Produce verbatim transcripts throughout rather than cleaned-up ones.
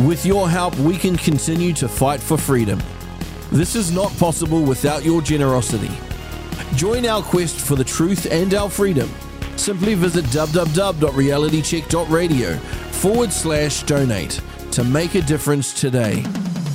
With your help, we can continue to fight for freedom. This is not possible without your generosity. Join our quest for the truth and our freedom. Simply visit www.realitycheck.radio forward slash donate to make a difference today.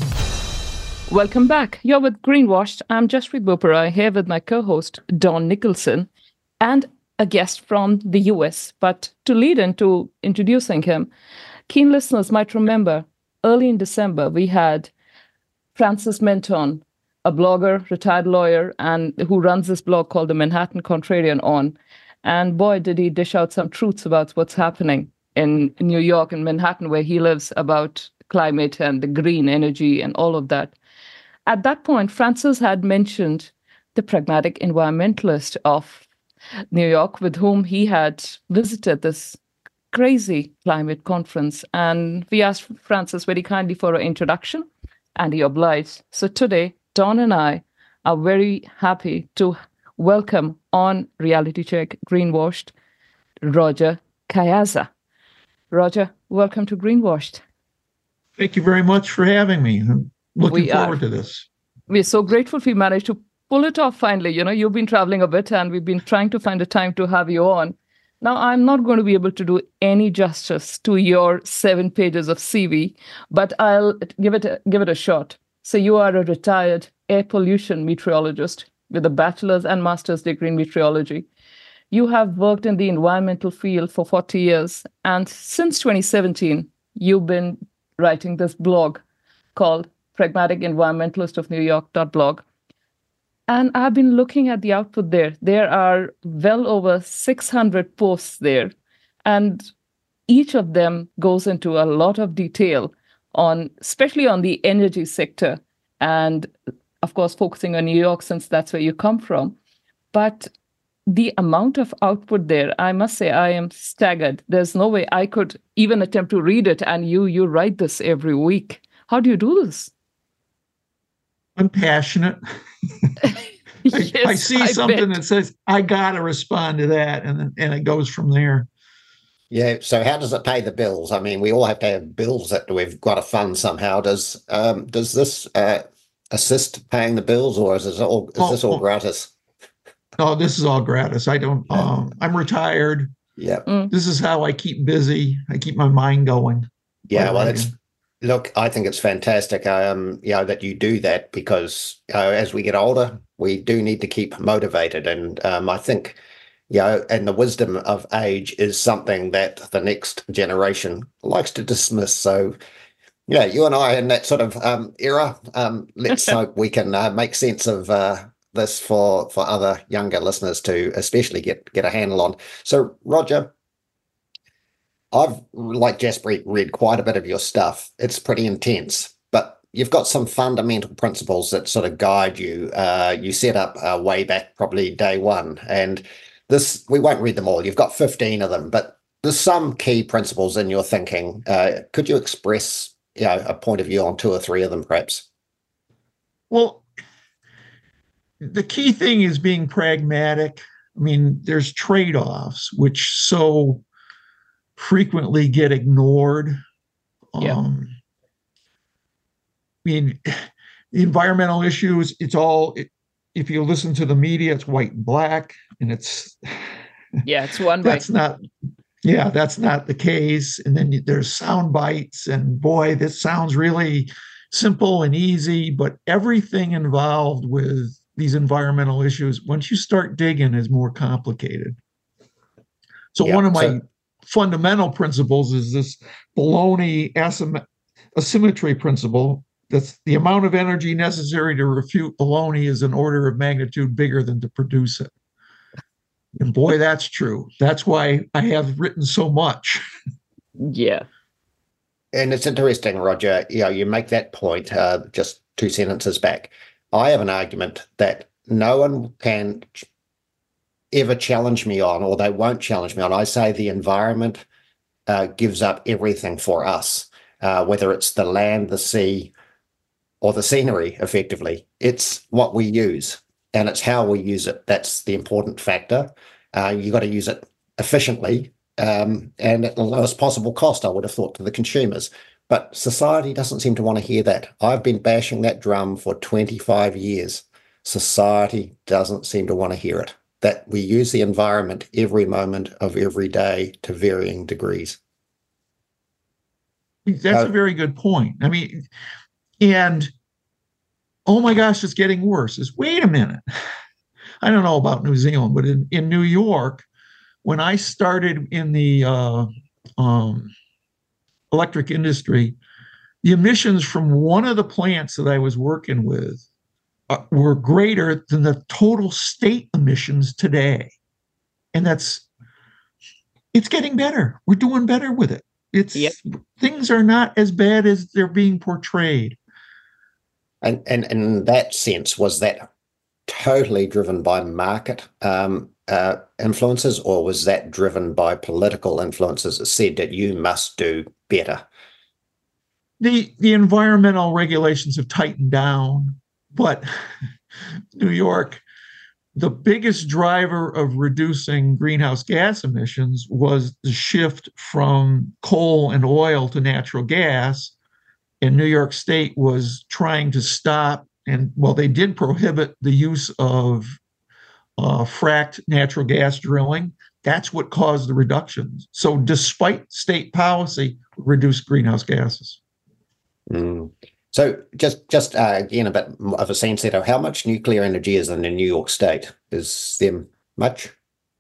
Welcome back. You're with Greenwashed. I'm Jaspreet Bopara here with my co-host, Don Nicholson, and a guest from the U S. But to lead into introducing him, keen listeners might remember early in December, we had Francis Menton, a blogger, retired lawyer, and who runs this blog called the Manhattan Contrarian on. And boy, did he dish out some truths about what's happening in New York and Manhattan, where he lives, about climate and the green energy and all of that. At that point, Francis had mentioned the pragmatic environmentalist of New York, with whom he had visited this crazy climate conference. And we asked Francis very kindly for an introduction, and he obliged. So today, Don and I are very happy to welcome on Reality Check Greenwashed, Roger Caiazza. Roger, welcome to Greenwashed. Thank you very much for having me. I'm looking we forward are, to this. We're so grateful we managed to pull it off finally. You know, you've been traveling a bit and we've been trying to find a time to have you on. Now, I'm not going to be able to do any justice to your seven pages of C V, but I'll give it a, give it a shot. So you are a retired air pollution meteorologist with a bachelor's and master's degree in meteorology. You have worked in the environmental field for forty years, and since twenty seventeen, you've been writing this blog called Pragmatic Environmentalist of New York blog. And I've been looking at the output there. There are well over six hundred posts there, and each of them goes into a lot of detail on, especially on the energy sector, and of course, focusing on New York, since that's where you come from. But the amount of output there, I must say, I am staggered. There's no way I could even attempt to read it, and you you write this every week. How do you do this? I'm passionate. Yes, I, I see I something bet. that says, I got to respond to that. And, then- and it goes from there. Yeah. So how does it pay the bills? I mean, we all have to have bills that we've got to fund somehow. Does um, does this uh, assist paying the bills, or is this all, is Oh, this all oh. gratis? Oh, this is all gratis. I don't, um, I'm retired. Yeah. Mm. This is how I keep busy. I keep my mind going. Yeah. by Well, writing. it's, look, I think it's fantastic, um, you know, that you do that, because uh, as we get older, we do need to keep motivated. And um, I think, you know, and the wisdom of age is something that the next generation likes to dismiss. So, yeah, you and I in that sort of um, era, um, let's hope we can uh, make sense of uh, this for, for other younger listeners to especially get, get a handle on. So, Roger, I've, like Jaspreet, read quite a bit of your stuff. It's pretty intense, but you've got some fundamental principles that sort of guide you. Uh, you set up uh, way back, probably day one. And this, we won't read them all. You've got fifteen of them, but there's some key principles in your thinking. Uh, could you express, you know, a point of view on two or three of them, perhaps? Well, the key thing is being pragmatic. I mean, there's trade-offs, which so frequently get ignored. Yeah. Um, I mean, the environmental issues, it's all, it, if you listen to the media, it's white and black, and it's, Yeah, it's one way. that's not, yeah, that's not the case. And then there's sound bites, and boy, this sounds really simple and easy, but everything involved with these environmental issues, once you start digging, is more complicated. So Yeah, one of my so- fundamental principles is this baloney asym- asymmetry principle. That's the amount of energy necessary to refute baloney is an order of magnitude bigger than to produce it. And boy, that's true. That's why I have written so much. Yeah. And it's interesting, Roger, you know, you make that point uh, just two sentences back. I have an argument that no one can ch- ever challenge me on, or they won't challenge me on. I say the environment uh, gives up everything for us, uh, whether it's the land, the sea, or the scenery, effectively. It's what we use, and it's how we use it. That's the important factor. Uh, you got to use it efficiently, um, and at the lowest possible cost, I would have thought, to the consumers. But society doesn't seem to want to hear that. I've been bashing that drum for twenty-five years. Society doesn't seem to want to hear it, that we use the environment every moment of every day to varying degrees. That's uh, a very good point. I mean, and oh my gosh, it's getting worse. Is wait a minute. I don't know about New Zealand, but in, in New York, when I started in the uh, um, electric industry, the emissions from one of the plants that I was working with uh, were greater than the total state emissions today. And that's, it's getting better. We're doing better with it. It's yep. Things are not as bad as they're being portrayed. And, and, and in that sense, was that totally driven by market um, uh, influences, or was that driven by political influences that said that you must do better? The the environmental regulations have tightened down, but New York, the biggest driver of reducing greenhouse gas emissions was the shift from coal and oil to natural gas. And New York State was trying to stop, and well, they did prohibit the use of uh, fracked natural gas drilling. That's what caused the reductions. So despite state policy, reduced greenhouse gases. Mm. So just just uh, again, a bit of a sense setter, how much nuclear energy is in the New York State? Is there much?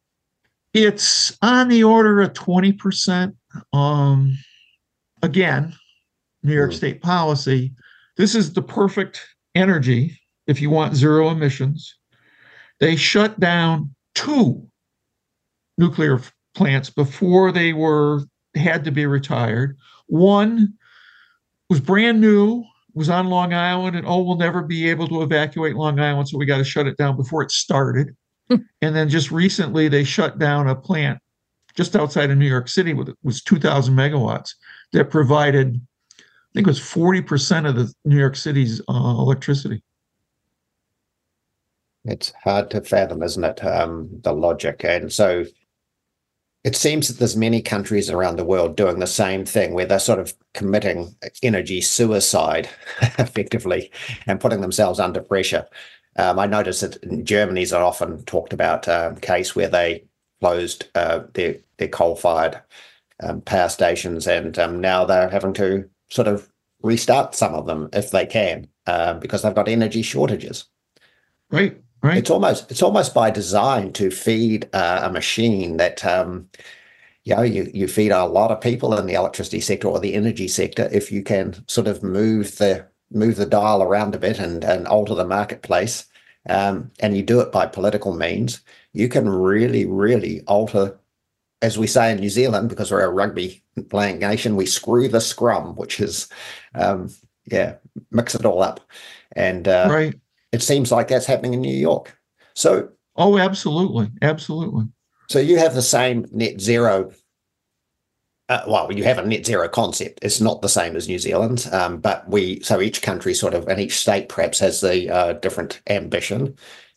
It's on the order of twenty percent. Um, again, New York mm. State policy. This is the perfect energy if you want zero emissions. They shut down two nuclear plants before they were had to be retired. One was brand new, was on Long Island, and oh, we'll never be able to evacuate Long Island, so we got to shut it down before it started. And then just recently, they shut down a plant just outside of New York City with it was two thousand megawatts that provided, I think it was forty percent of the New York City's uh, electricity. It's hard to fathom, isn't it, um, the logic? And so it seems that there's many countries around the world doing the same thing, where they're sort of committing energy suicide effectively and putting themselves under pressure. Um, I noticed that in Germany's are often talked about a um, case where they closed uh, their, their coal-fired um, power stations, and um, now they're having to sort of restart some of them if they can, uh, because they've got energy shortages. Right. Right. It's almost it's almost by design to feed uh, a machine that um, you know you you feed a lot of people in the electricity sector or the energy sector if you can sort of move the move the dial around a bit and and alter the marketplace, um, and you do it by political means. You can really really alter, as we say in New Zealand, because we're a rugby playing nation, we screw the scrum, which is um, yeah mix it all up, and uh, right. It seems like that's happening in New York. So, oh, absolutely, absolutely. So you have the same net zero. Uh, well, you have a net zero concept. It's not the same as New Zealand, um, but we. So each country sort of, and each state perhaps has the uh, different ambition.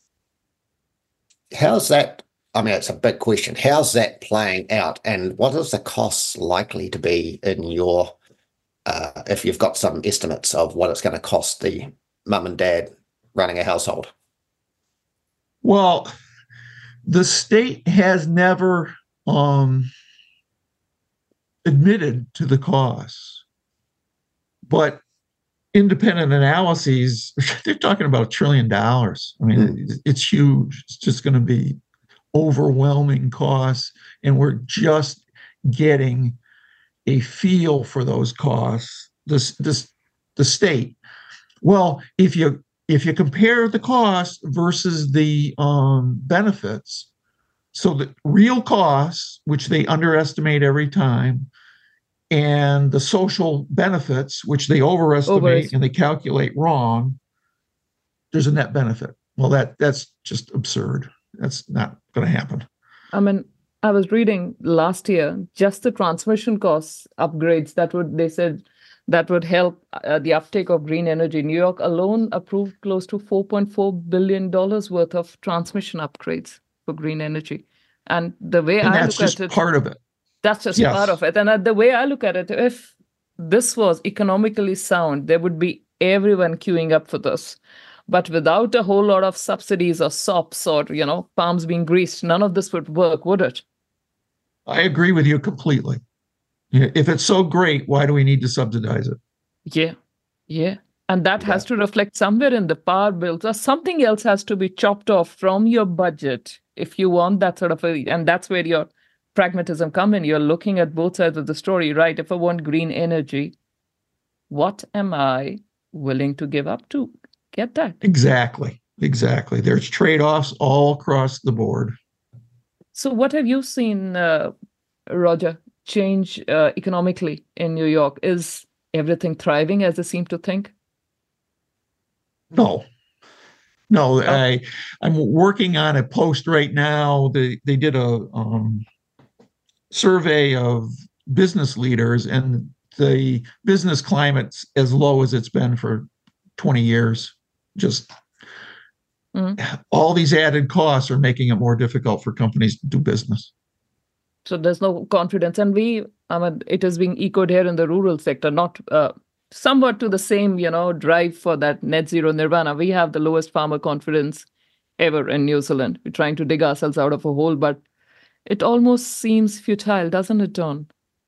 How's that? I mean, it's a big question. How's that playing out, and what is the costs likely to be in your? Uh, if you've got some estimates of what it's going to cost the mum and dad running a household? Well, the state has never um, admitted to the costs, but independent analyses, they're talking about a trillion dollars. I mean, mm. it's huge. It's just going to be overwhelming costs, and we're just getting a feel for those costs. This, this, the state. Well, if you If you compare the cost versus the um, benefits, so the real costs, which they underestimate every time, and the social benefits, which they overestimate Over. and they calculate wrong, there's a net benefit. Well, that that's just absurd. That's not going to happen. I mean, I was reading last year, just the transmission costs upgrades that would, they said, that would help uh, the uptake of green energy. New York alone approved close to four point four billion dollars worth of transmission upgrades for green energy. And the way and I that's look just at it, part of it. That's just yes. part of it. And uh, the way I look at it, if this was economically sound, there would be everyone queuing up for this. But without a whole lot of subsidies or S O Ps or, you know, palms being greased, none of this would work, would it? I agree with you completely. If it's so great, why do we need to subsidize it? Yeah, yeah. And that yeah. has to reflect somewhere in the power bills, or something else has to be chopped off from your budget if you want that sort of a, and that's where your pragmatism come in. You're looking at both sides of the story, right? If I want green energy, what am I willing to give up to get that? Exactly, exactly. There's trade-offs all across the board. So what have you seen, uh, Roger, change uh, economically in New York? Is everything thriving as they seem to think? No, no. Oh. I I'm working on a post right now. They they did a um, survey of business leaders, and the business climate's as low as it's been for twenty years. Just mm. all these added costs are making it more difficult for companies to do business. So there's no confidence, and we, I mean, it is being echoed here in the rural sector, not. Uh, somewhat to the same, you know, drive for that net zero nirvana. We have the lowest farmer confidence ever in New Zealand. We're trying to dig ourselves out of a hole, but it almost seems futile, doesn't it, Don?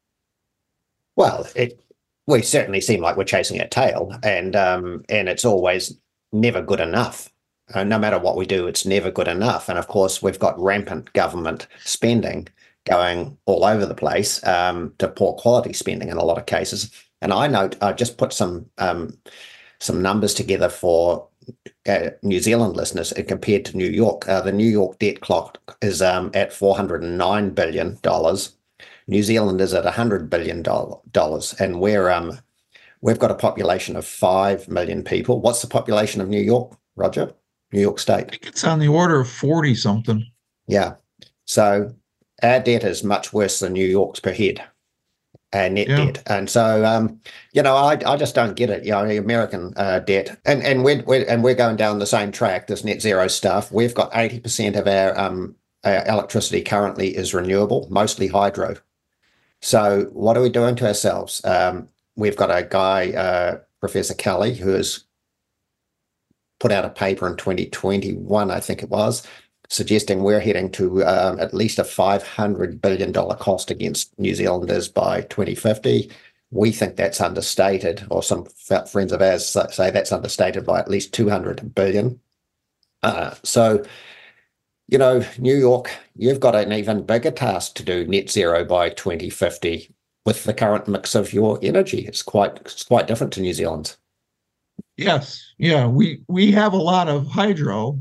Well, it we certainly seem like we're chasing a tail, and um, and it's always never good enough. Uh, no matter what we do, it's never good enough. And of course, we've got rampant government spending going all over the place, um, to poor quality spending in a lot of cases. And I note, I just put some um, some numbers together for uh, New Zealand listeners and compared to New York. Uh, the New York debt clock is um, at four hundred nine billion dollars. New Zealand is at one hundred billion dollars, and we're um we've got a population of five million people. What's the population of New York, Roger? New York State. I think it's on the order of forty something. Yeah. So our debt is much worse than New York's per head. Uh, net yeah. debt, and so um, you know, I I just don't get it. You know, the American uh, debt, and and we're, we're and we're going down the same track. This net zero stuff. We've got eighty percent of our um our electricity currently is renewable, mostly hydro. So what are we doing to ourselves? Um, we've got a guy, uh, Professor Kelly, who has put out a paper in twenty twenty-one, I think it was, suggesting we're heading to um, at least a five hundred billion dollars cost against New Zealanders by twenty fifty. We think that's understated, or some friends of ours say that's understated by at least two hundred billion dollars. Uh, so, you know, New York, you've got an even bigger task to do net zero by twenty fifty with the current mix of your energy. It's quite, it's quite different to New Zealand's. Yes. Yeah. We, we have a lot of hydro,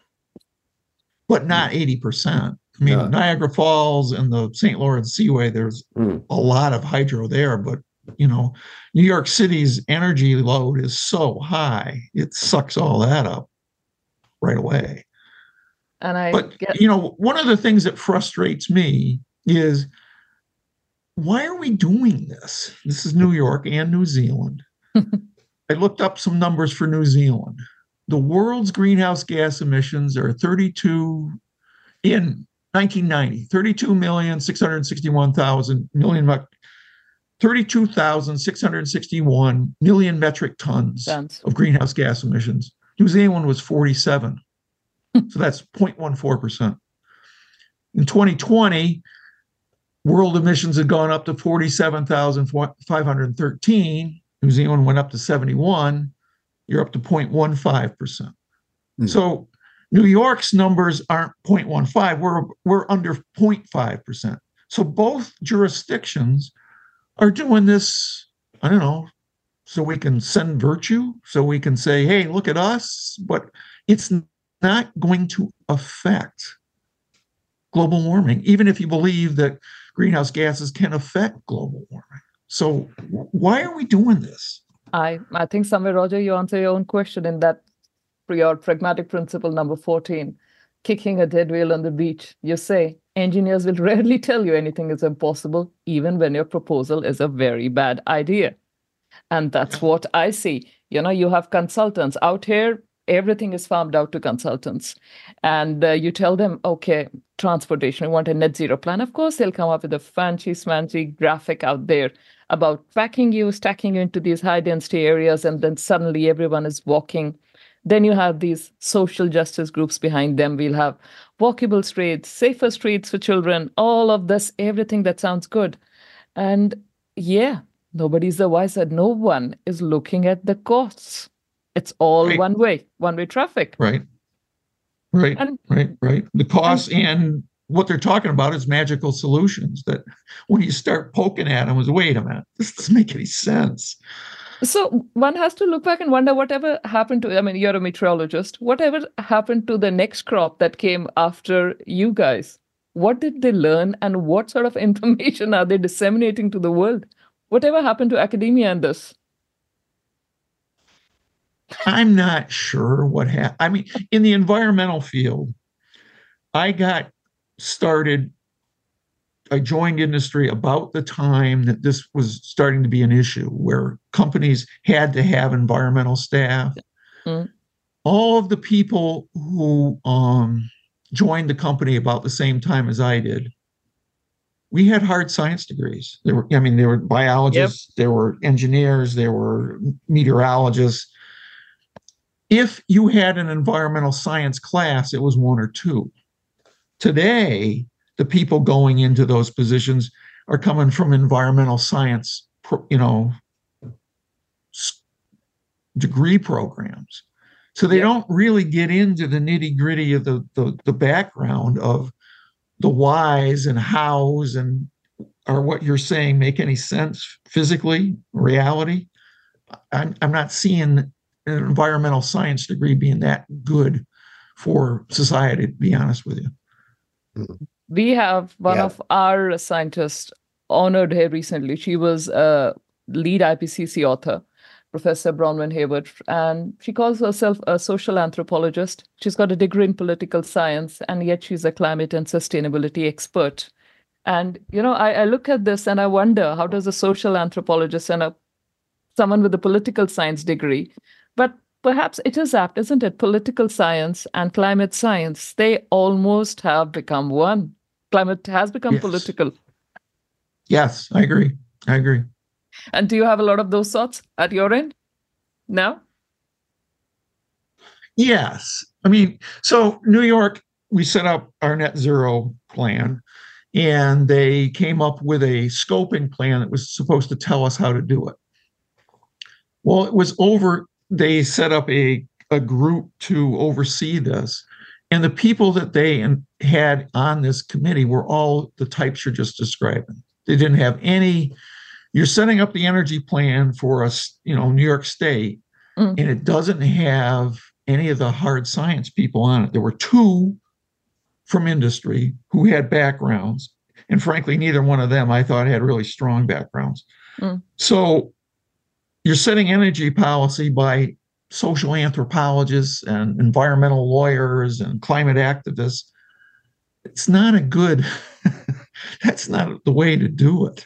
but not eighty percent. I mean, no. Niagara Falls and the Saint Lawrence Seaway, there's mm. a lot of hydro there, but, you know, New York City's energy load is so high, it sucks all that up right away. And I But, get- you know, one of the things that frustrates me is, why are we doing this? This is New York and New Zealand. I looked up some numbers for New Zealand. The world's greenhouse gas emissions are thirty-two in nineteen ninety, thirty-two million six hundred sixty-one thousand million thirty-two thousand six hundred sixty-one million metric tons Tons. of greenhouse gas emissions. New Zealand was forty-seven. So that's zero point one four percent. In twenty twenty, world emissions had gone up to forty-seven thousand five hundred thirteen. New Zealand went up to seventy-one. You're up to zero point one five percent. Mm. So New York's numbers aren't zero point one five. We're, we're under zero point five percent. So both jurisdictions are doing this, I don't know, so we can send virtue, so we can say, hey, look at us. But it's not going to affect global warming, even if you believe that greenhouse gases can affect global warming. So why are we doing this? I, I think somewhere, Roger, you answer your own question in that for your pragmatic principle number fourteen, kicking a dead whale on the beach. You say engineers will rarely tell you anything is impossible, even when your proposal is a very bad idea. And that's what I see. You know, you have consultants out here. Everything is farmed out to consultants. And uh, you tell them, okay, transportation, we want a net zero plan. Of course, they'll come up with a fancy, smancy graphic out there about packing you, stacking you into these high density areas, and then suddenly everyone is walking. Then you have these social justice groups behind them. We'll have walkable streets, safer streets for children, all of this, everything that sounds good. And yeah, nobody's the wiser. No one is looking at the costs. It's all Right. one way, one way traffic. Right. Right. And- right. Right. The costs and what they're talking about is magical solutions that when you start poking at them is, wait a minute, this doesn't make any sense. So one has to look back and wonder whatever happened to, I mean, you're a meteorologist, whatever happened to the next crop that came after you guys? What did they learn and what sort of information are they disseminating to the world? Whatever happened to academia in this? I'm not sure what happened. I mean, in the environmental field, I got started, I joined industry about the time that this was starting to be an issue where companies had to have environmental staff. Mm. All of the people who um, joined the company about the same time as I did, we had hard science degrees. There were, I mean, there were biologists, yep. There were engineers, there were meteorologists. If you had an environmental science class, it was one or two. Today, the people going into those positions are coming from environmental science, you know, degree programs. So they yeah. don't really get into the nitty gritty of the, the, the background of the whys and hows and are what you're saying make any sense physically, reality. I'm, I'm not seeing an environmental science degree being that good for society, to be honest with you. Mm-hmm. We have one yeah. of our scientists honored here recently. She was a lead I P C C author, Professor Bronwyn Hayward, and she calls herself a social anthropologist. She's got a degree in political science, and yet she's a climate and sustainability expert. And, you know, I, I look at this and I wonder, how does a social anthropologist and a someone with a political science degree, but perhaps it is apt, isn't it? Political science and climate science, they almost have become one. Climate has become yes. political. Yes, I agree. I agree. And do you have a lot of those thoughts at your end now? Yes. I mean, so New York, we set up our net zero plan, and they came up with a scoping plan that was supposed to tell us how to do it. Well, it was over, they set up a, a group to oversee this. And the people that they had on this committee were all the types you're just describing. They didn't have any, you're setting up the energy plan for us, you know, New York State, mm. and it doesn't have any of the hard science people on it. There were two from industry who had backgrounds. And frankly, neither one of them I thought had really strong backgrounds. Mm. So you're setting energy policy by social anthropologists and environmental lawyers and climate activists. It's not a good, that's not the way to do it.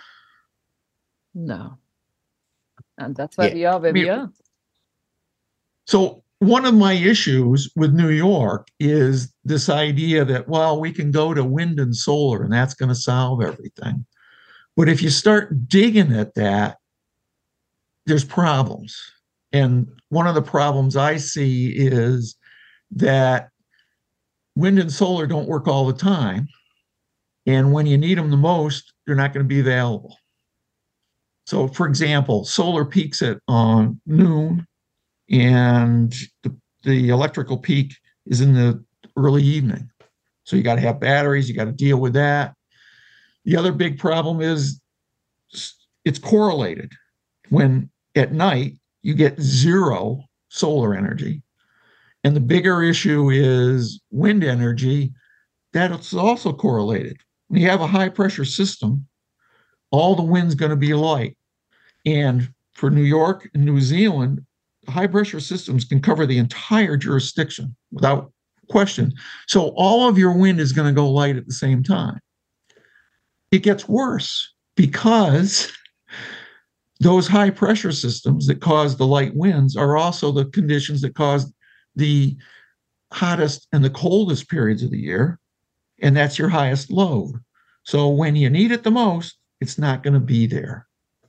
No. And that's why yeah. we are where I mean, we are. So one of my issues with New York is this idea that, well, we can go to wind and solar and that's going to solve everything. But if you start digging at that, there's problems. And one of the problems I see is that wind and solar don't work all the time. And when you need them the most, they're not going to be available. So, for example, solar peaks at um, noon, and the, the electrical peak is in the early evening. So you got to have batteries, you got to deal with that. The other big problem is it's correlated. When at night, you get zero solar energy. And the bigger issue is wind energy. That's also correlated. When you have a high pressure system, all the wind's going to be light. And for New York and New Zealand, high pressure systems can cover the entire jurisdiction without question. So all of your wind is going to go light at the same time. It gets worse because those high pressure systems that cause the light winds are also the conditions that cause the hottest and the coldest periods of the year. And that's your highest load. So when you need it the most, it's not going to be there.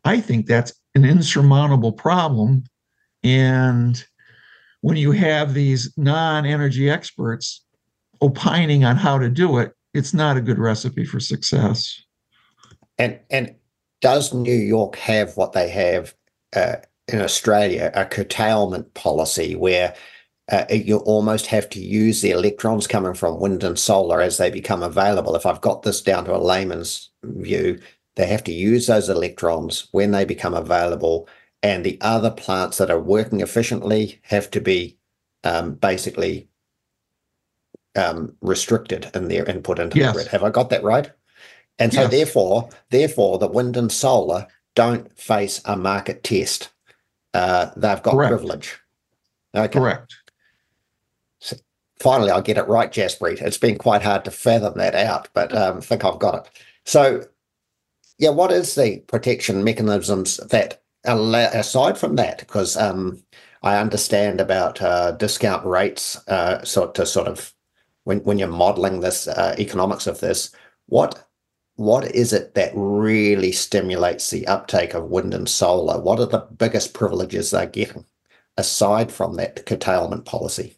I think that's an insurmountable problem. And when you have these non-energy experts opining on how to do it, it's not a good recipe for success. And and does New York have what they have uh, in Australia, a curtailment policy where uh, you almost have to use the electrons coming from wind and solar as they become available? If I've got this down to a layman's view, they have to use those electrons when they become available, and the other plants that are working efficiently have to be um, basically um, restricted in their input into Yes. the grid. Have I got that right? And so Yes. therefore, therefore, the wind and solar don't face a market test. Uh, they've got Correct. privilege. Okay. Correct. So finally, I get it right, Jaspreet. It's been quite hard to fathom that out, but um, I think I've got it. So, yeah, what is the protection mechanisms that, allow, aside from that, because um, I understand about uh, discount rates, uh, so to sort of, when, when you're modeling this uh, economics of this, what what is it that really stimulates the uptake of wind and solar? What are the biggest privileges they're getting, aside from that curtailment policy?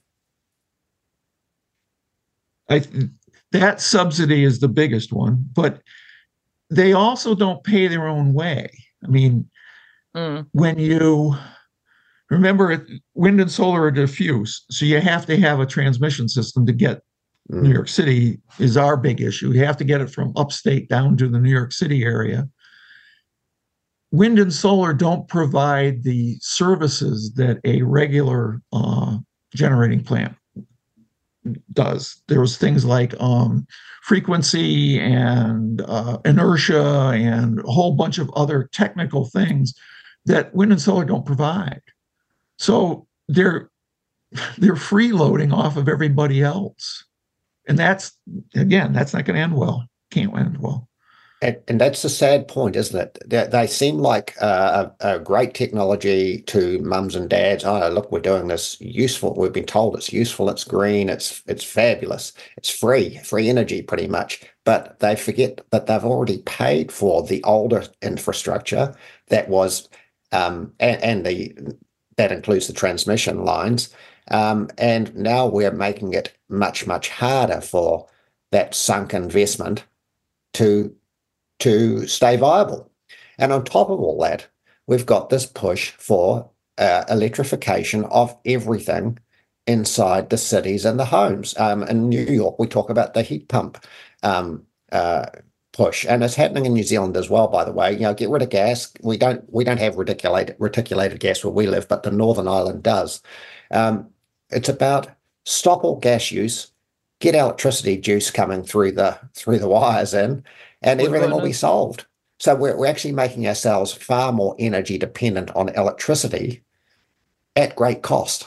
I, that subsidy is the biggest one, but they also don't pay their own way. I mean, Mm. when you remember, wind and solar are diffuse, so you have to have a transmission system to get Mm. New York City is our big issue. You have to get it from upstate down to the New York City area. Wind and solar don't provide the services that a regular uh, generating plant does. There's things like um, frequency and uh, inertia and a whole bunch of other technical things that wind and solar don't provide. So they're they're freeloading off of everybody else. And that's, again, that's not going to end well. Can't end well. And, and that's a sad point, isn't it? They, they seem like uh, a, a great technology to mums and dads. Oh, look, we're doing this useful. We've been told it's useful, it's green, it's it's fabulous, it's free, free energy pretty much. But they forget that they've already paid for the older infrastructure that was, um, and, and the that includes the transmission lines. Um, and now we're making it much, much harder for that sunk investment to to stay viable. And on top of all that, we've got this push for uh, electrification of everything inside the cities and the homes. Um, in New York, we talk about the heat pump um, uh, push, and it's happening in New Zealand as well, by the way. You know, get rid of gas. We don't we don't have reticulated reticulated gas where we live, but the Northern Island does. Um, it's about stop all gas use, get electricity juice coming through the through the wires in, and Wood everything will be burners. solved. So we're, we're actually making ourselves far more energy dependent on electricity at great cost.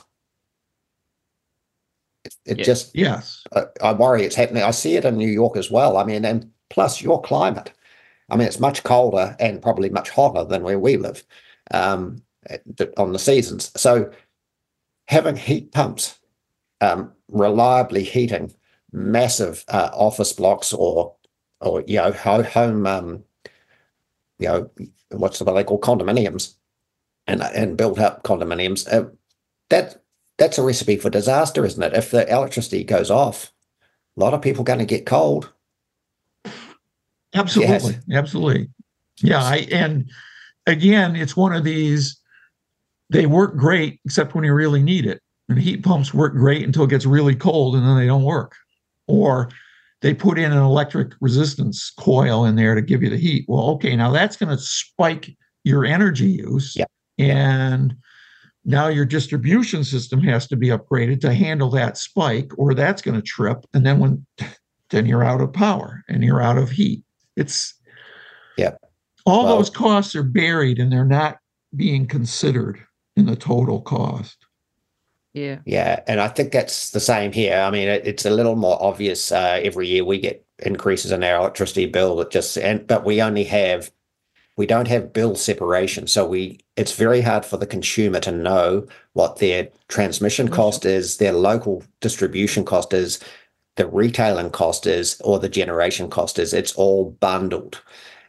It, it Yeah. just, Yes. I, I worry it's happening. I see it in New York as well. I mean, and plus your climate. I mean, it's much colder and probably much hotter than where we live um, on the seasons. So having heat pumps um, reliably heating massive uh, office blocks or, or you know, ho- home, um, you know, what's what they call condominiums, and and built up condominiums. Uh, that that's a recipe for disaster, isn't it? If the electricity goes off, a lot of people are going to get cold. Absolutely. Yes. Absolutely. Yeah. I, and again, it's one of these, they work great, except when you really need it. And heat pumps work great until it gets really cold and then they don't work. Or they put in an electric resistance coil in there to give you the heat. Well, okay, now that's going to spike your energy use. Yeah. And now your distribution system has to be upgraded to handle that spike, or that's going to trip. And then when then you're out of power and you're out of heat. It's Yeah. all Well- those costs are buried and they're not being considered in the total cost. Yeah. Yeah, and I think that's the same here. I mean, it, it's a little more obvious. Uh, every year we get increases in our electricity bill. That just and but we only have we don't have bill separation, so we it's very hard for the consumer to know what their transmission cost is, their local distribution cost is, the retailing cost is, or the generation cost is. It's all bundled.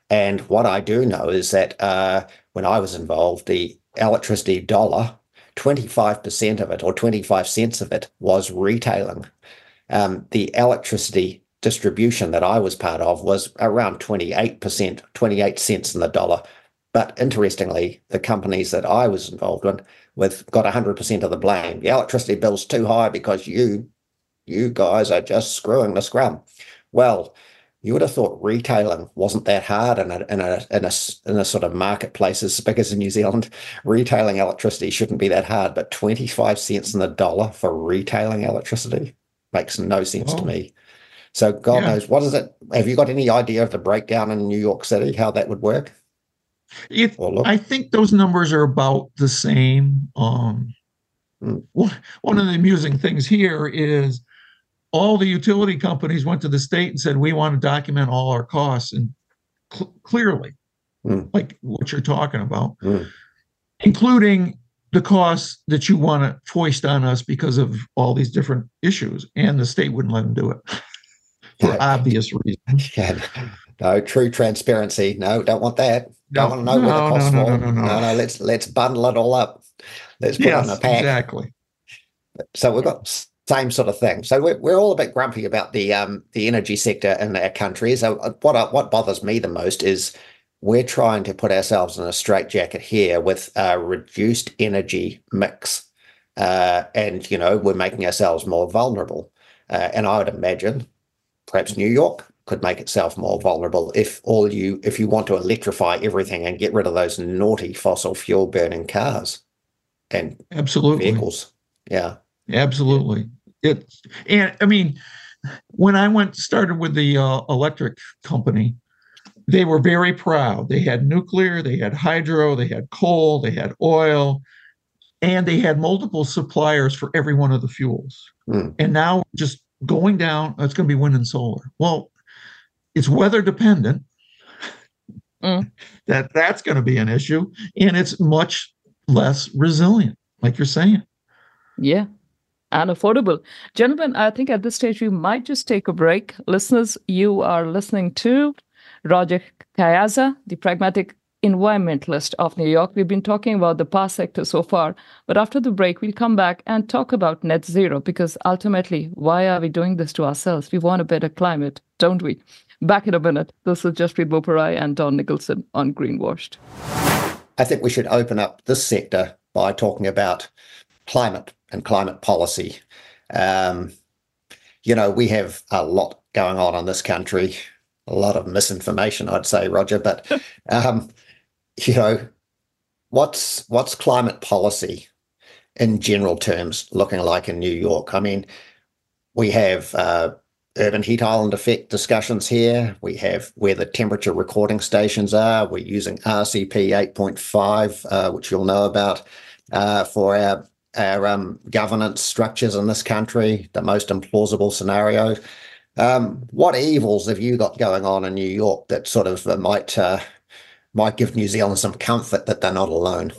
And what I do know is that uh, when I was involved, the electricity dollar, twenty-five percent of it or twenty-five cents of it was retailing. Um, the electricity distribution that I was part of was around twenty-eight percent, twenty-eight cents in the dollar. But interestingly, the companies that I was involved in with got one hundred percent of the blame. The electricity bill's too high because you, you guys are just screwing the scrum. Well, you would have thought retailing wasn't that hard in a, in a, in a, in a sort of marketplace as big as in New Zealand. Retailing electricity shouldn't be that hard, but twenty-five cents in the dollar for retailing electricity makes no sense oh. to me. So God yeah. knows, what is it? Have you got any idea of the breakdown in New York City, how that would work? It, I think those numbers are about the same. Um, mm. one, one of the amusing things here is all the utility companies went to the state and said, we want to document all our costs, and cl- clearly, mm. like what you're talking about, mm. including the costs that you want to foist on us because of all these different issues. And the state wouldn't let them do it for yeah. obvious reasons. Yeah. No, true transparency. No, don't want that. Don't no, want to know no, where the costs no, no, fall. No, no, no, no, no. Let's let's bundle it all up. Let's put yes, it in a pack. Exactly. So we've got same sort of thing. So we're we're all a bit grumpy about the um the energy sector in our country. So what what bothers me the most is we're trying to put ourselves in a straitjacket here with a reduced energy mix, uh, and you know we're making ourselves more vulnerable. Uh, and I would imagine perhaps New York could make itself more vulnerable if all you if you want to electrify everything and get rid of those naughty fossil fuel burning cars and absolutely vehicles. Yeah, absolutely. It and I mean, when I went started with the uh, electric company, they were very proud. They had nuclear, they had hydro, they had coal, they had oil, and they had multiple suppliers for every one of the fuels. Mm. And now just going down, it's going to be wind and solar. Well, it's weather dependent. Mm. That that's going to be an issue, and it's much less resilient, like you're saying. Yeah, and affordable. Gentlemen, I think at this stage we might just take a break. Listeners, you are listening to Roger Caiazza, the pragmatic environmentalist of New York. We've been talking about the power sector so far, but after the break, we'll come back and talk about net zero, because ultimately, why are we doing this to ourselves? We want a better climate, don't we? Back in a minute. This is Jaspreet Boparai and Don Nicholson on Greenwashed. I think we should open up this sector by talking about climate and climate policy. Um, you know, we have a lot going on in this country, a lot of misinformation, I'd say, Roger, but, um, you know, what's what's climate policy in general terms looking like in New York? I mean, we have uh, urban heat island effect discussions here. We have where the temperature recording stations are. We're using R C P eight point five, uh, which you'll know about, uh, for our our um, governance structures in this country, the most implausible scenario. Um, what evils have you got going on in New York that sort of uh, might uh, might give New Zealand some comfort that they're not alone?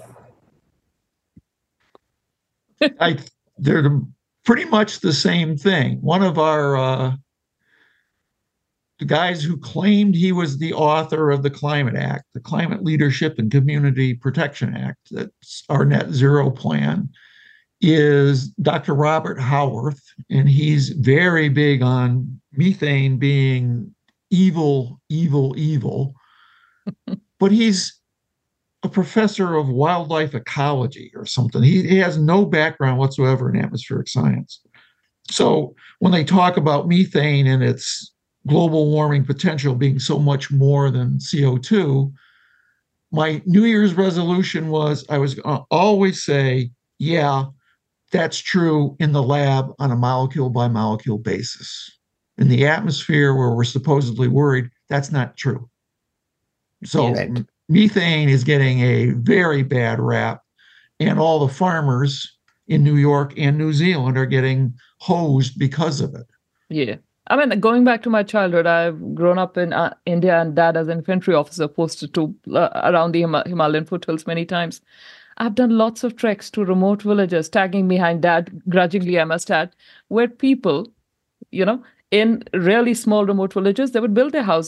I, they're pretty much the same thing. One of our uh, the guys who claimed he was the author of the Climate Act, the Climate Leadership and Community Protection Act, that's our net zero plan, is Doctor Robert Howarth, and he's very big on methane being evil, evil, evil. But he's a professor of wildlife ecology or something. He, he has no background whatsoever in atmospheric science. So when they talk about methane and its global warming potential being so much more than C O two, my New Year's resolution was I was going to always say, yeah, that's true in the lab on a molecule by molecule basis. In the atmosphere where we're supposedly worried, that's not true. So yeah. Methane is getting a very bad rap, and all the farmers in New York and New Zealand are getting hosed because of it. Yeah. I mean, going back to my childhood, I've grown up in uh, India, and dad as an infantry officer posted to uh, around the Him- Himalayan foothills many times. I've done lots of treks to remote villages, tagging behind dad, grudgingly I must add, where people, you know, in really small remote villages, they would build their houses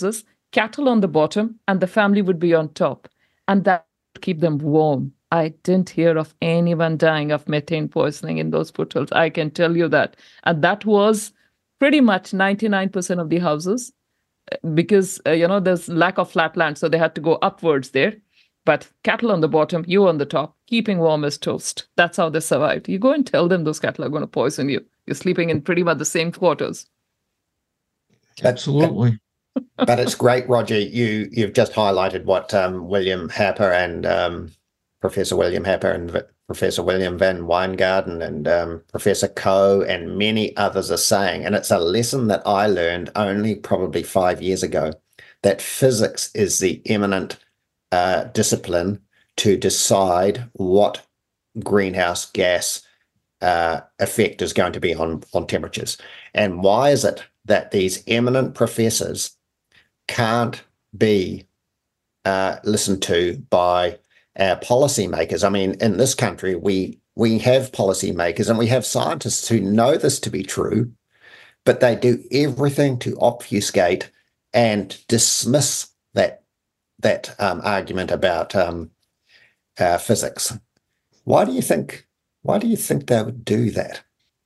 cattle on the bottom and the family would be on top. And that would keep them warm. I didn't hear of anyone dying of methane poisoning in those footholds. I can tell you that. And that was pretty much ninety-nine percent of the houses because, uh, you know, there's lack of flat land. So they had to go upwards there. But cattle on the bottom, you on the top, keeping warm as toast. That's how they survived. You go and tell them those cattle are going to poison you. You're sleeping in pretty much the same quarters. Absolutely. But it's great, Roger. You you've just highlighted what um, William Happer and um, Professor William Happer and v- Professor William Van Weingarten and um, Professor Coe and many others are saying, and it's a lesson that I learned only probably five years ago, that physics is the eminent uh, discipline to decide what greenhouse gas uh, effect is going to be on on temperatures. And why is it that these eminent professors can't be uh, listened to by our policymakers? I mean, in this country, we we have policymakers and we have scientists who know this to be true, but they do everything to obfuscate and dismiss that that um, argument about um, uh, physics. Why do you think? Why do you think they would do that?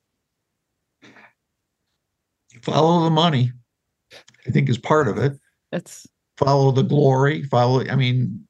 Follow the money, I think, is part of it. It's Follow the glory. Follow. I mean,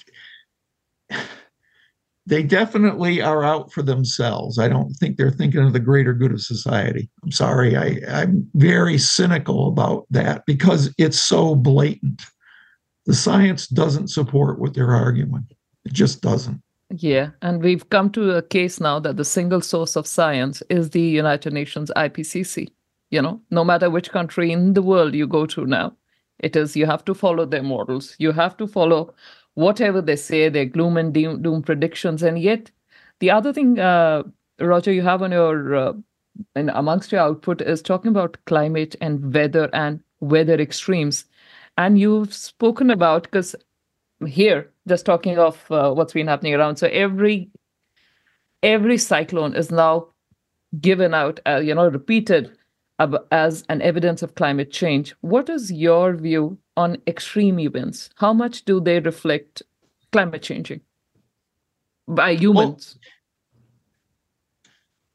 they definitely are out for themselves. I don't think they're thinking of the greater good of society. I'm sorry. I, I'm very cynical about that because it's so blatant. The science doesn't support what they're arguing. It just doesn't. Yeah, and we've come to a case now that the single source of science is the United Nations I P C C. You know, no matter which country in the world you go to now, it is you have to follow their models. You have to follow whatever they say, their gloom and doom, doom predictions. And yet, the other thing, uh, Roger, you have on your uh, in amongst your output is talking about climate and weather and weather extremes. And you've spoken about, because here, just talking of uh, what's been happening around. So every every cyclone is now given out, uh, you know, repeated ab- as an evidence of climate change. What is your view on extreme events? How much do they reflect climate changing by humans? Well,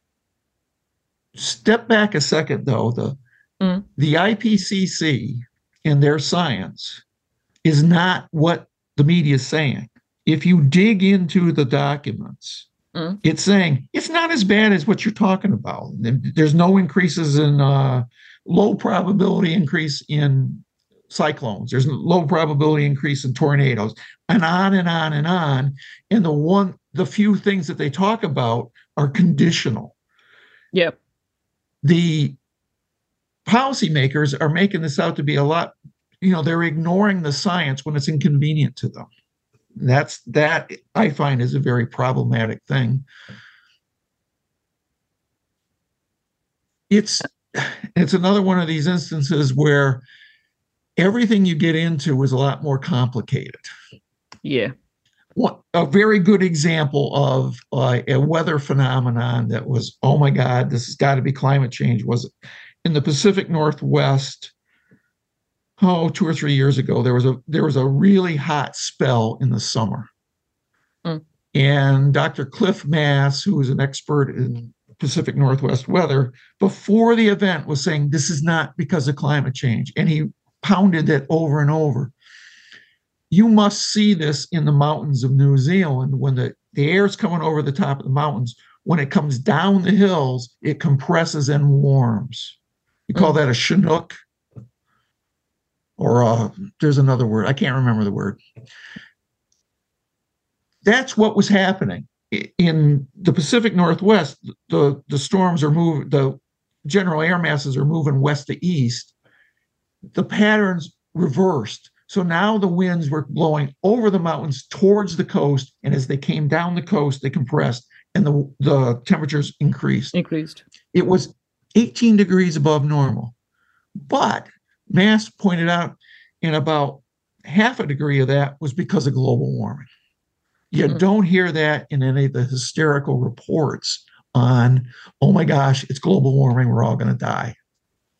step back a second, though. The Mm. the I P C C and their science is not what the media is saying. If you dig into the documents, Mm. it's saying it's not as bad as what you're talking about. There's no increases in uh, low probability increase in cyclones. There's low probability increase in tornadoes, and on and on and on. And the one, the few things that they talk about are conditional. Yep. The policymakers are making this out to be a lot. You know, they're ignoring the science when it's inconvenient to them. That's that I find is a very problematic thing. It's it's another one of these instances where everything you get into is a lot more complicated. Yeah. What a very good example of uh, a weather phenomenon that was, oh my God, this has got to be climate change, was in the Pacific Northwest. Oh, two or three years ago, there was a there was a really hot spell in the summer. Mm. And Doctor Cliff Mass, who is an expert in Pacific Northwest weather, before the event was saying this is not because of climate change. And he pounded that over and over. You must see this in the mountains of New Zealand when the, the air's coming over the top of the mountains. When it comes down the hills, it compresses and warms. You call mm. that a Chinook. Or uh, there's another word. I can't remember the word. That's what was happening. In the Pacific Northwest, the, the storms are moving, the general air masses are moving west to east. The patterns reversed. So now the winds were blowing over the mountains towards the coast. And as they came down the coast, they compressed and the, the temperatures increased. Increased. It was eighteen degrees above normal. But Mass pointed out in about half a degree of that was because of global warming. You mm-hmm. don't hear that in any of the hysterical reports on, oh my gosh, it's global warming, we're all going to die.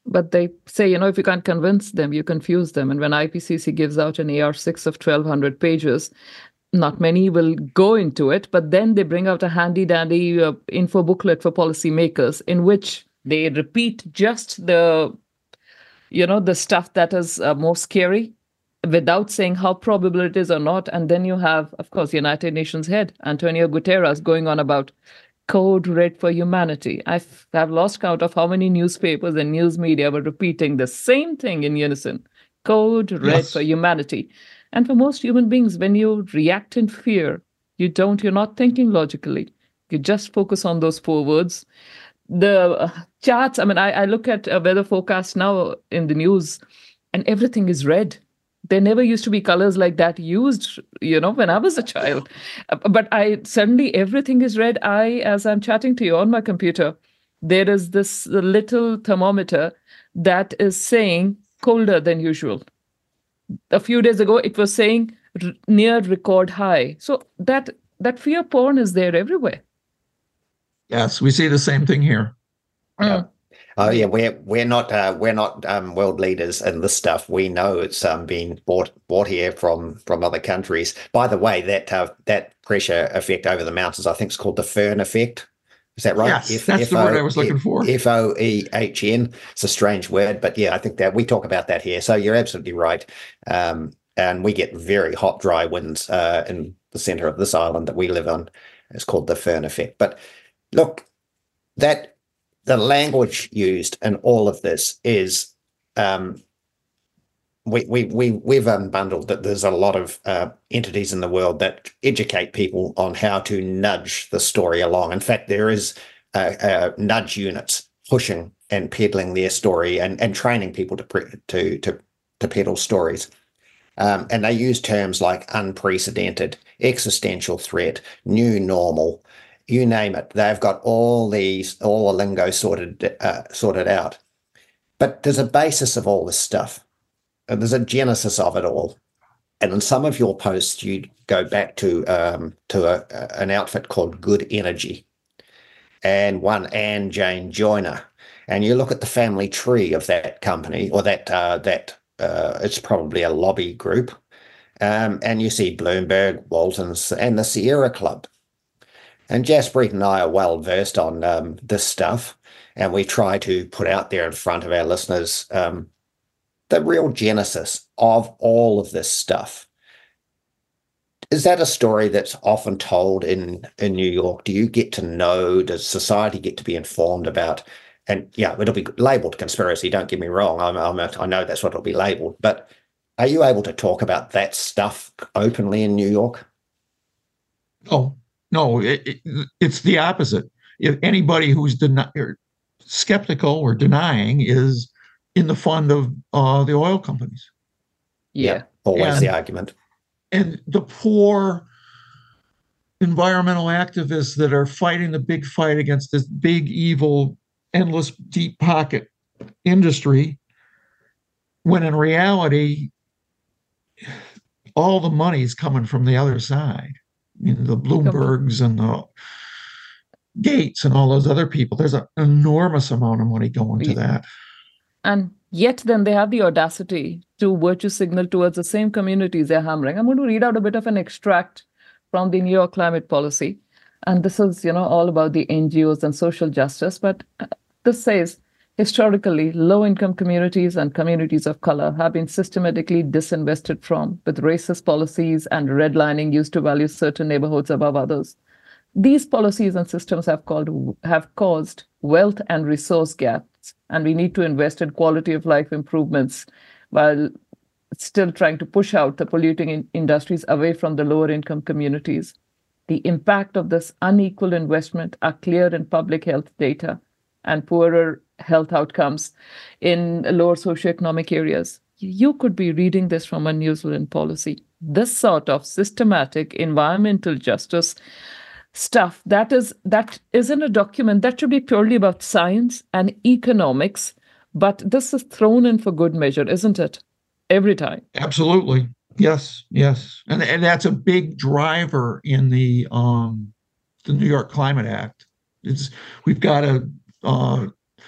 But they say, you know, if you can't convince them, you confuse them. And when I P C C gives out an A R six of twelve hundred pages, not many will go into it, but then they bring out a handy dandy uh, info booklet for policymakers in which they repeat just the, you know, the stuff that is uh, more scary without saying how probable it is or not. And then you have, of course, United Nations head, Antonio Guterres, going on about code red for humanity. I've, I've lost count of how many newspapers and news media were repeating the same thing in unison. Code red Yes. for humanity. And for most human beings, when you react in fear, you don't, you're not thinking logically. You just focus on those four words. The uh, charts, I mean, I, I look at a weather forecast now in the news and everything is red. There never used to be colors like that used, you know, when I was a child. Uh, But I suddenly everything is red. I, as I'm chatting to you on my computer, there is this little thermometer that is saying colder than usual. A few days ago, it was saying r- near record high. So that that fear porn is there everywhere. Yes, we see the same thing here. Yeah. Oh yeah, we're we're not uh, we're not um, world leaders in this stuff. We know it's um, being bought bought here from from other countries. By the way, that uh, that pressure effect over the mountains, I think, is called the Foehn effect. Is that right? Yes, that's the word I was looking for. F O E H N. It's a strange word, but yeah, I think that we talk about that here. So you're absolutely right. Um, and we get very hot, dry winds uh, in the center of this island that we live on. It's called the Foehn effect. But look, that the language used in all of this is um, we we we we've unbundled that there's a lot of uh, entities in the world that educate people on how to nudge the story along. In fact, there is uh, uh, nudge units pushing and peddling their story and, and training people to pre- to to to peddle stories. Um, and they use terms like unprecedented, existential threat, new normal, you name it. They've got all these all the lingo sorted uh, sorted out. But there's a basis of all this stuff. And there's a genesis of it all. And in some of your posts, you go back to um, to a, a, an outfit called Good Energy and one Anne Jane Joyner. And you look at the family tree of that company, or that, uh, that uh, it's probably a lobby group, um, and you see Bloomberg, Waltons, and the Sierra Club. And Jaspreet and I are well versed on um, this stuff, and we try to put out there in front of our listeners um, the real genesis of all of this stuff. Is that a story that's often told in, in New York? Do you get to know, does society get to be informed about, and yeah, it'll be labeled conspiracy, don't get me wrong, I'm, I'm a, I know that's what it'll be labeled, but are you able to talk about that stuff openly in New York? Oh, no, it, it, it's the opposite. If anybody who's deni- or skeptical or denying is in the fund of uh, the oil companies. Yeah. yeah always and, the argument. And the poor environmental activists that are fighting the big fight against this big, evil, endless, deep pocket industry, when in reality, all the money's coming from the other side. I mean, the Bloombergs and the Gates and all those other people. There's an enormous amount of money going to that. And yet then they have the audacity to virtue signal towards the same communities they're hammering. I'm going to read out a bit of an extract from the New York Climate Policy. And this is, you know, all about the N G Os and social justice. But this says, historically, low-income communities and communities of color have been systematically disinvested from, with racist policies and redlining used to value certain neighborhoods above others. These policies and systems have called have caused wealth and resource gaps, and we need to invest in quality of life improvements while still trying to push out the polluting in industries away from the lower income communities. The impact of this unequal investment are clear in public health data and poorer health outcomes in lower socioeconomic areas. You could be reading this from a New Zealand policy. This sort of systematic environmental justice stuff that is that isn't a document that should be purely about science and economics, but this is thrown in for good measure, isn't it? Every time. Absolutely. Yes, yes. And and that's a big driver in the um the New York Climate Act. It's we've got to uh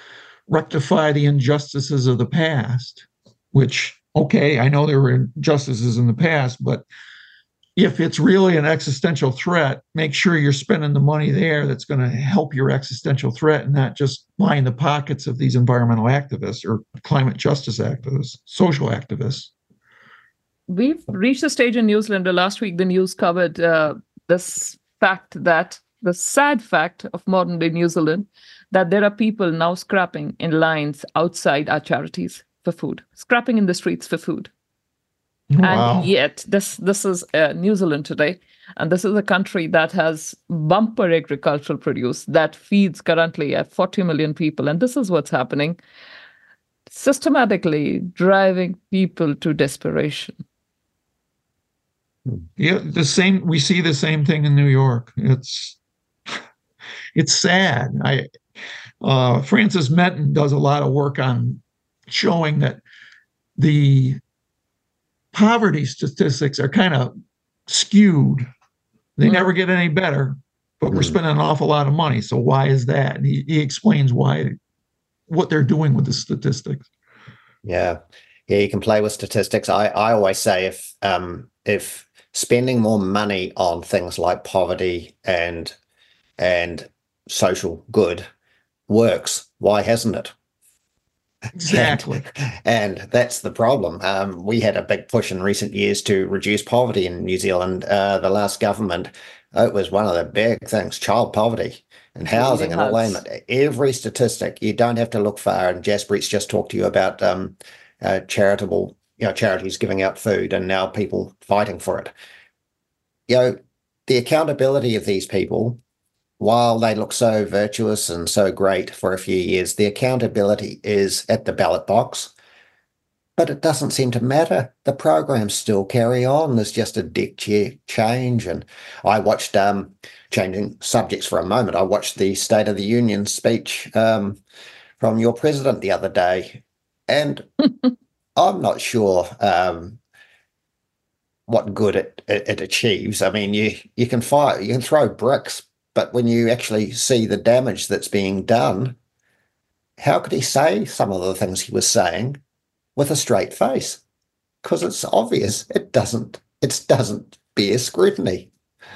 rectify the injustices of the past, which, okay, I know there were injustices in the past, but if it's really an existential threat, make sure you're spending the money there that's going to help your existential threat and not just line the pockets of these environmental activists or climate justice activists, social activists. We've reached a stage in New Zealand. Last week, the news covered uh, this fact that the sad fact of modern day New Zealand, that there are people now scrapping in lines outside our charities for food, scrapping in the streets for food. Wow. And yet, this this is uh, New Zealand today, and this is a country that has bumper agricultural produce that feeds currently at forty million people. And this is what's happening, systematically driving people to desperation. Yeah, the same. We see the same thing in New York. It's it's sad. I uh, Francis Menton does a lot of work on showing that the poverty statistics are kind of skewed. They mm. never get any better, but mm. we're spending an awful lot of money. So why is that? And he, he explains why, what they're doing with the statistics. Yeah. Yeah, you can play with statistics. I, I always say if um, if spending more money on things like poverty and and social good works, why hasn't it? Exactly. And, and that's the problem. Um, we had a big push in recent years to reduce poverty in New Zealand. Uh, the last government, it was one of the big things, child poverty and housing and all that. Every statistic, you don't have to look far. And Jaspreet's just talked to you about um, uh, charitable, you know, charities giving out food and now people fighting for it. You know, the accountability of these people, while they look so virtuous and so great for a few years, the accountability is at the ballot box. But it doesn't seem to matter. The programs still carry on. There's just a deck chair change. And I watched, um, changing subjects for a moment, I watched the State of the Union speech um, from your president the other day. And I'm not sure um, what good it, it, it achieves. I mean, you, you can fire, you can throw bricks, but when you actually see the damage that's being done, how could he say some of the things he was saying with a straight face? Because it's obvious it doesn't it doesn't bear scrutiny.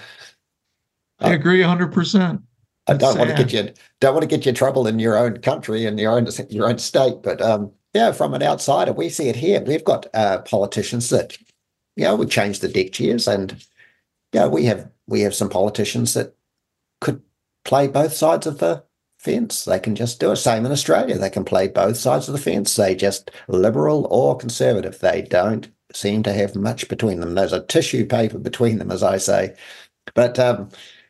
I agree one hundred percent. I don't want to get you don't want to get you in trouble in your own country and your own your own state, but um, yeah, from an outsider, we see it here. We've got uh, politicians that, you know, we change the deck chairs, and yeah, we have we have some politicians that could play both sides of the fence. They can just do it. Same in Australia. They can play both sides of the fence. They just liberal or conservative. They don't seem to have much between them. There's a tissue paper between them, as I say. But um,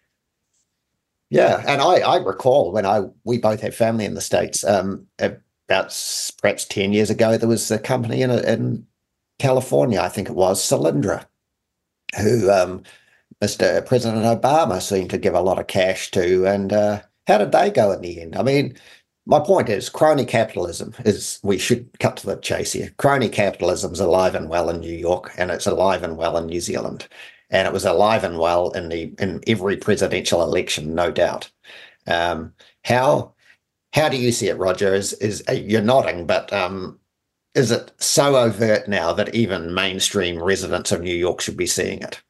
yeah, and I, I recall when I we both have family in the States. Um, about perhaps ten years ago, there was a company in in California, I think it was Solyndra, who um, Mister President Obama seemed to give a lot of cash to. And uh, how did they go in the end? I mean, my point is crony capitalism is, we should cut to the chase here. Crony capitalism is alive and well in New York, and it's alive and well in New Zealand. And it was alive and well in the in every presidential election, no doubt. Um, how how do you see it, Roger? Is, is uh, you're nodding, but um, is it so overt now that even mainstream residents of New York should be seeing it?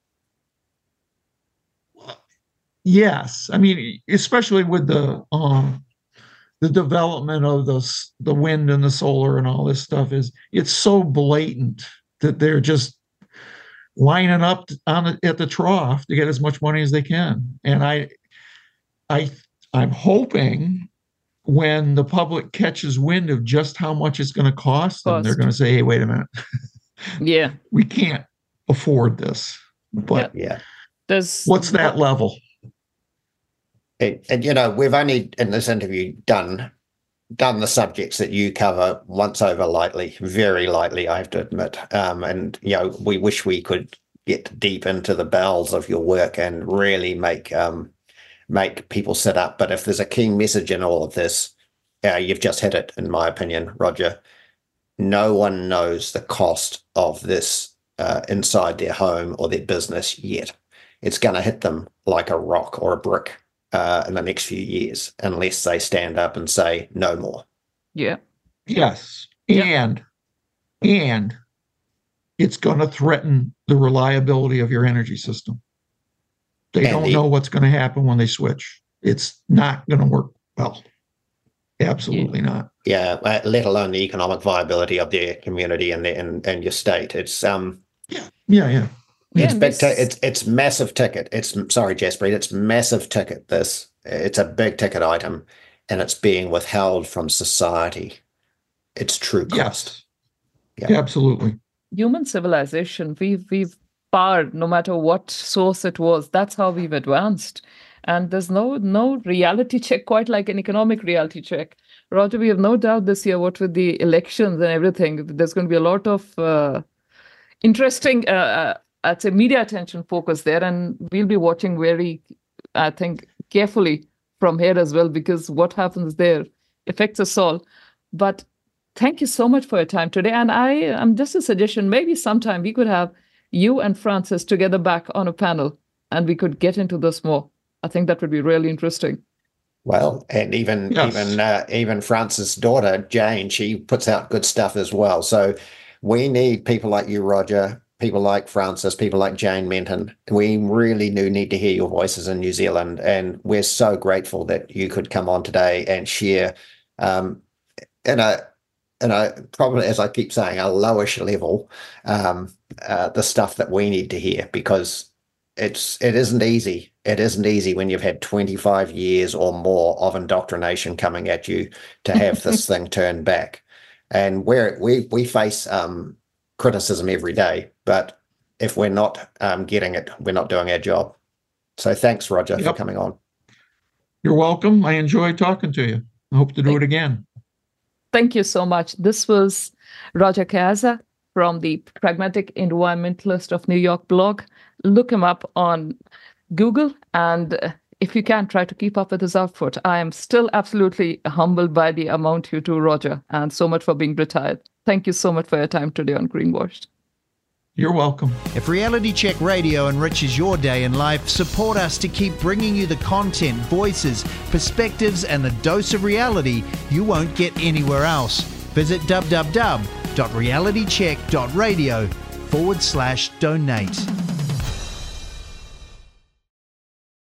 Yes, I mean, especially with the um, the development of the the wind and the solar and all this stuff, is it's so blatant that they're just lining up on the, at the trough to get as much money as they can. And I, I, I'm hoping when the public catches wind of just how much it's going to cost them, cost. they're going to say, "Hey, wait a minute, yeah, we can't afford this." But yeah, yeah. There's what's that level? And, and, you know, we've only in this interview done done the subjects that you cover once over lightly, very lightly, I have to admit. Um, and, you know, we wish we could get deep into the bowels of your work and really make um, make people sit up. But if there's a key message in all of this, uh, you've just hit it, in my opinion, Roger. No one knows the cost of this uh, inside their home or their business yet. It's going to hit them like a rock or a brick Uh, in the next few years, unless they stand up and say no more. Yeah. Yes. Yep. And and it's going to threaten the reliability of your energy system. They And don't the- know what's going to happen when they switch. It's not going to work well. Absolutely not. Yeah, uh, let alone the economic viability of their community and, the, and and your state. It's um, Yeah, yeah. Yeah, it's and big. this- Ti- it's it's massive ticket. It's sorry, Jaspreet. It's massive ticket. This it's a big ticket item, and it's being withheld from society. It's true cost. Yes. Yeah. Absolutely. Human civilization, we've we've powered no matter what source it was. That's how we've advanced. And there's no no reality check quite like an economic reality check. Roger, we have no doubt this year, what with the elections and everything, there's going to be a lot of uh, interesting, uh, uh, I'd say, media attention focus there. And we'll be watching very, I think, carefully from here as well, because what happens there affects us all. But thank you so much for your time today. And I am just a suggestion, maybe sometime we could have you and Francis together back on a panel and we could get into this more. I think that would be really interesting. Well, and even Yes. even uh, even Francis' daughter Jane, she puts out good stuff as well. So we need people like you, Roger, people like Francis, people like Jane Menton. We really do need to hear your voices in New Zealand, and we're so grateful that you could come on today and share um, in a in a probably, as I keep saying, a lowish level, um, uh, the stuff that we need to hear, because it's it isn't easy. It isn't easy when you've had twenty-five years or more of indoctrination coming at you to have this thing turned back. And we're, we we face um, criticism every day, but if we're not um, getting it, we're not doing our job. So thanks, Roger, for Yep. coming on. You're welcome. I enjoyed talking to you. I hope to do it again. Thank you so much. This was Roger Cazza from the Pragmatic Environmentalist of New York blog. Look him up on Google, and uh, if you can, try to keep up with his output. I am still absolutely humbled by the amount you do, Roger, and so much for being retired. Thank you so much for your time today on Greenwashed. You're welcome. If Reality Check Radio enriches your day in life, support us to keep bringing you the content, voices, perspectives, and the dose of reality you won't get anywhere else. Visit www.realitycheck.radio forward slash donate.